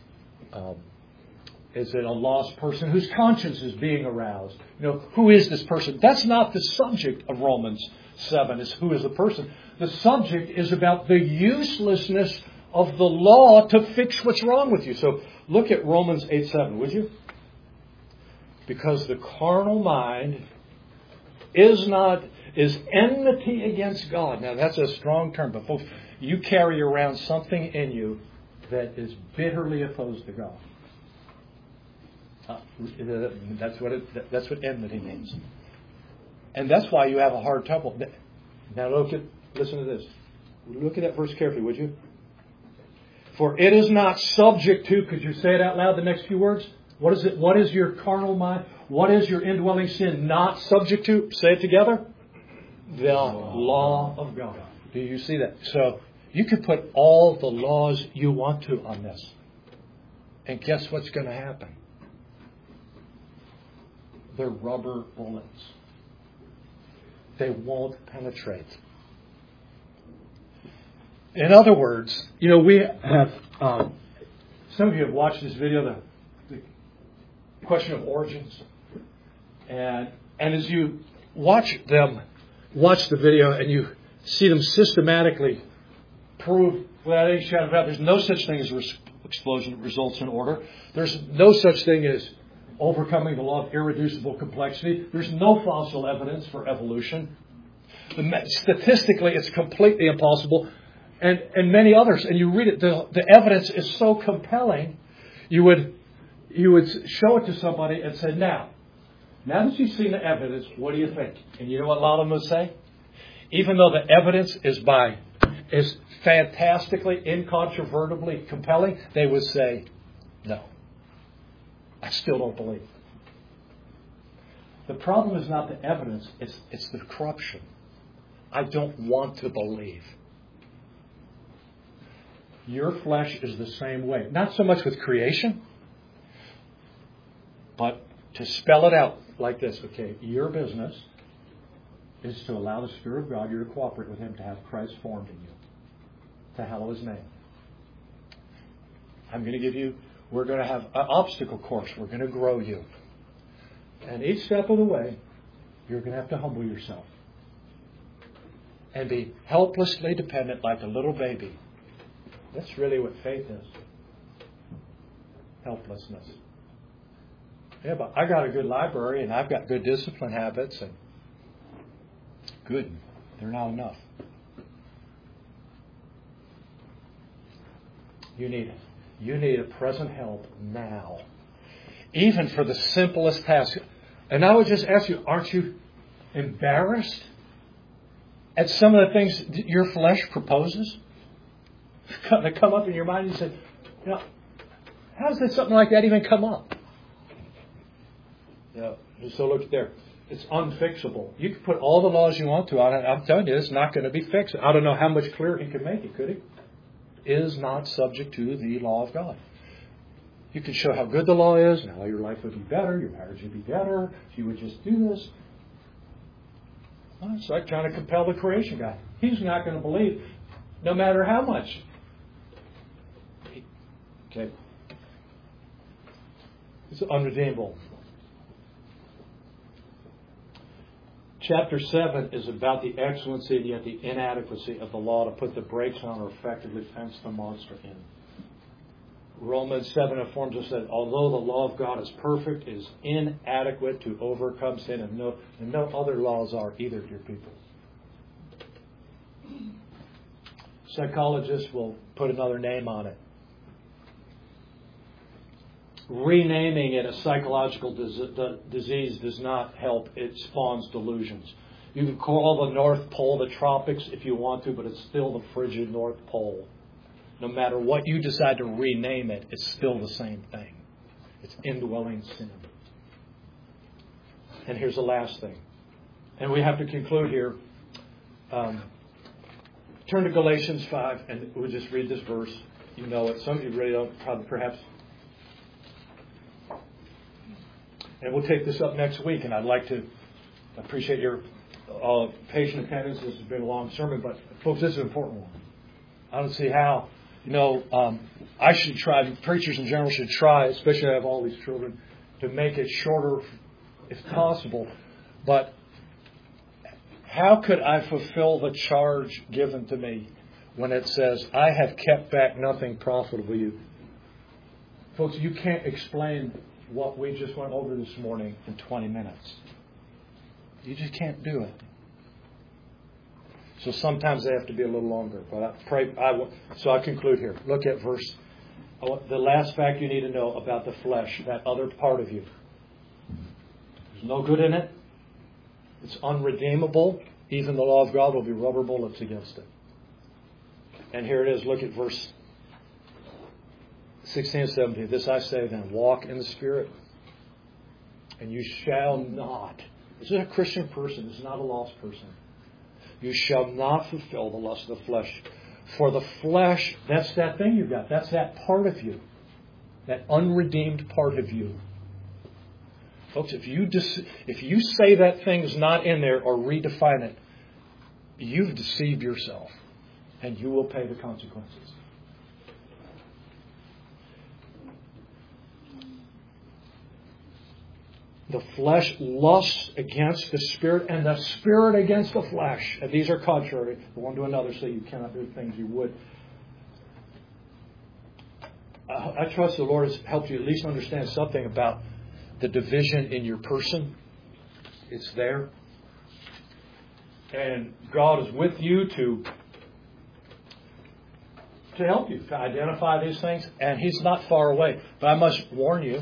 S1: a lost person whose conscience is being aroused? You know, who is this person? That's not the subject of Romans 7, is who is the person. The subject is about the uselessness of the law to fix what's wrong with you. So look at Romans 8:7, would you? Because the carnal mind is enmity against God. Now that's a strong term, but folks, you carry around something in you that is bitterly opposed to God. That's what enmity means. And that's why you have a hard trouble. Now listen to this. Look at that verse carefully, would you? For it is not subject to, could you say it out loud, the next few words? What is it? What is your carnal mind? What is your indwelling sin not subject to? Say it together. The law of God. Do you see that? So you can put all the laws you want to on this. And guess what's going to happen? They're rubber bullets. They won't penetrate. In other words, we have, some of you have watched this video, the question of origins. And as you watch the video and you see them systematically prove without any shadow of doubt, there's no such thing as explosion results in order. There's no such thing as overcoming the law of irreducible complexity. There's no fossil evidence for evolution. Statistically, it's completely impossible. And many others. And you read it, the evidence is so compelling, you would show it to somebody and say, now that you've seen the evidence, what do you think? And you know what a lot of them would say? Even though the evidence is fantastically, incontrovertibly compelling, they would say, no, I still don't believe. The problem is not the evidence, it's the corruption. I don't want to believe. Your flesh is the same way. Not so much with creation, but to spell it out like this, okay, your business is to allow the Spirit of God, you to cooperate with Him to have Christ formed in you, to hallow His name. We're going to have an obstacle course. We're going to grow you. And each step of the way, you're going to have to humble yourself and be helplessly dependent like a little baby. That's really what faith is. Helplessness. Yeah, but I got a good library and I've got good discipline habits and good. They're not enough. You need a present help now. Even for the simplest task. And I would just ask you, aren't you embarrassed at some of the things that your flesh proposes? That come up in your mind and you say, how does something like that even come up? So look there. It's unfixable. You can put all the laws you want to on it. I'm telling you, it's not going to be fixed. I don't know how much clearer he could make it, could he? Is not subject to the law of God. You can show how good the law is and how your life would be better, your marriage would be better, if you would just do this. Well, it's like trying to compel the creation guy. He's not going to believe, no matter how much. Okay. It's unredeemable. Chapter 7 is about the excellency and yet the inadequacy of the law to put the brakes on or effectively fence the monster in. Romans 7 informs us that although the law of God is perfect, it is inadequate to overcome sin, and no other laws are either, dear people. Psychologists will put another name on it. Renaming it a psychological disease does not help. It spawns delusions. You can call the North Pole the tropics if you want to, but it's still the frigid North Pole. No matter what you decide to rename it, it's still the same thing. It's indwelling sin. And here's the last thing. And we have to conclude here. Turn to Galatians 5, and we'll just read this verse. You know it. Some of you really don't, probably, perhaps. And we'll take this up next week, and I'd like to appreciate your patient attendance. This has been a long sermon, but folks, this is an important one. I don't see how. I should try, preachers in general should try, especially I have all these children, to make it shorter if possible. But how could I fulfill the charge given to me when it says, I have kept back nothing profitable you? Folks, you can't explain what we just went over this morning in 20 minutes. You just can't do it. So sometimes they have to be a little longer. But I conclude here. Look at verse. The last fact you need to know about the flesh, that other part of you. There's no good in it. It's unredeemable. Even the law of God will be rubber bullets against it. And here it is. Look at verse 16 and 17. This I say then, walk in the Spirit, and you shall not. This is a Christian person. This is not a lost person. You shall not fulfill the lust of the flesh. For the flesh, that's that thing you've got. That's that part of you. That unredeemed part of you. Folks, if you say that thing's not in there or redefine it, you've deceived yourself. and you will pay the consequences. The flesh lusts against the Spirit, and the Spirit against the flesh. And these are contrary the one to another, so you cannot do things you would. I trust the Lord has helped you at least understand something about the division in your person. It's there. And God is with you to help you to identify these things. And He's not far away. But I must warn you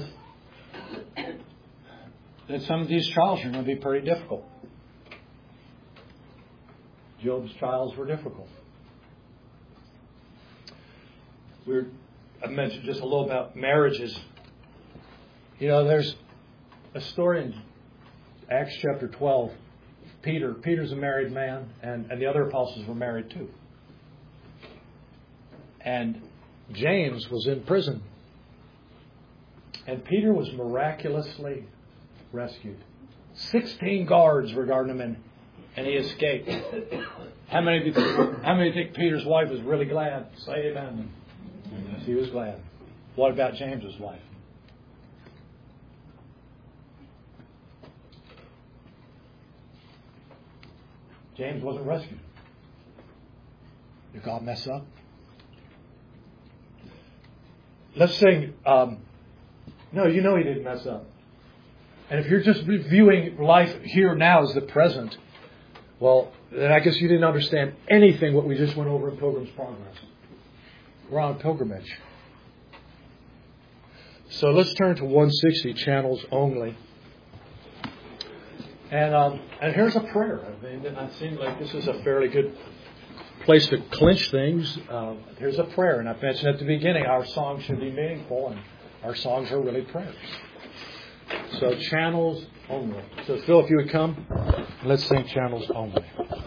S1: that some of these trials are going to be pretty difficult. Job's trials were difficult. I mentioned just a little about marriages. You know, there's a story in Acts chapter 12. Peter's a married man, and the other apostles were married too. And James was in prison. And Peter was miraculously rescued. 16 guards were guarding him, and he escaped. How many think Peter's wife was really glad? Say amen. She was glad. What about James's wife? James wasn't rescued. Did God mess up? Let's sing, no, you know He didn't mess up. And if you're just viewing life here now as the present, well, then I guess you didn't understand anything what we just went over in Pilgrim's Progress. We're on a pilgrimage. So let's turn to 160, Channels Only. And here's a prayer. I mean, it seems like this is a fairly good place to clinch things. Here's a prayer. And I mentioned at the beginning, our songs should be meaningful, and our songs are really prayers. So Channels Only. So Phil, if you would come, let's sing Channels Only.